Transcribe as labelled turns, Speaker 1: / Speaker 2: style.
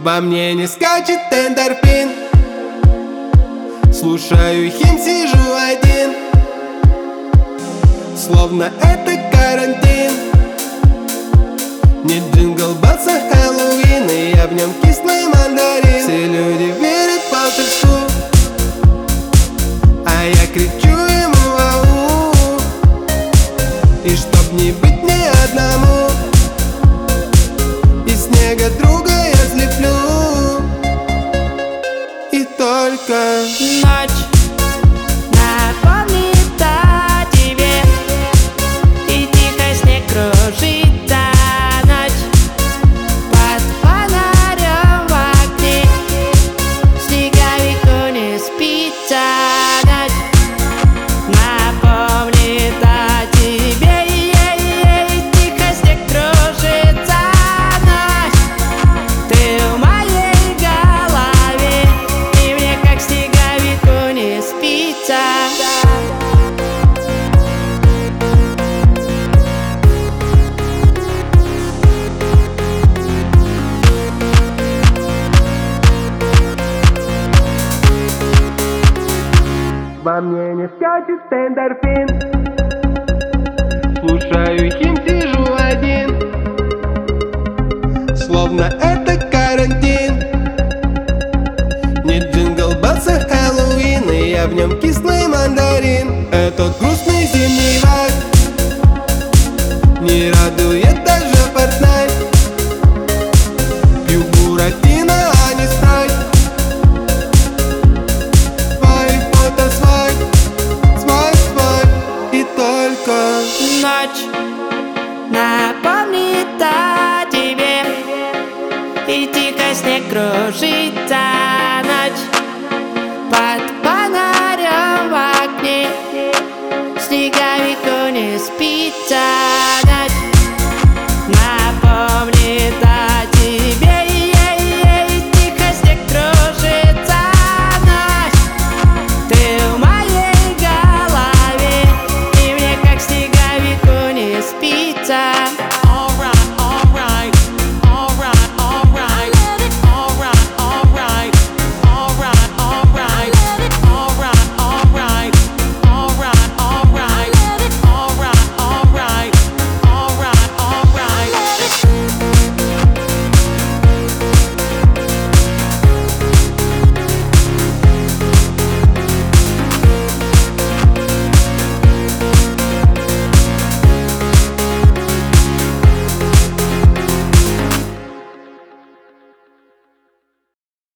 Speaker 1: Во мне не скачет эндорфин. Слушаю хим, сижу один, словно это карантин. Не джингл беллс, а Хэллоуин, и я в нем кислый мандарин. Все люди верят в волшебству, а я кричу ему ау. И чтоб не быть мне одному, из снега друга я слеплю. И только
Speaker 2: ночь напомнит о тебе, и тихо снег кружится. Ночь под фонарем в окне, снеговику не спится. Ночь напомнит о тебе, и тихо снег кружится. Ночь, ты в моей голове, и мне как снеговику не спится.
Speaker 1: во мне не скачет эндорфин. Слушаю хим, сижу один, словно это карантин. Не джингл беллс, а Хэллоуин, и я в нем кислый мандарин. Этот грустный зимний вайб не радует даже Fortnite. Пью буратино, а не спрайт. И только
Speaker 2: ночь напомнит о тебе, и тихо снег кружит.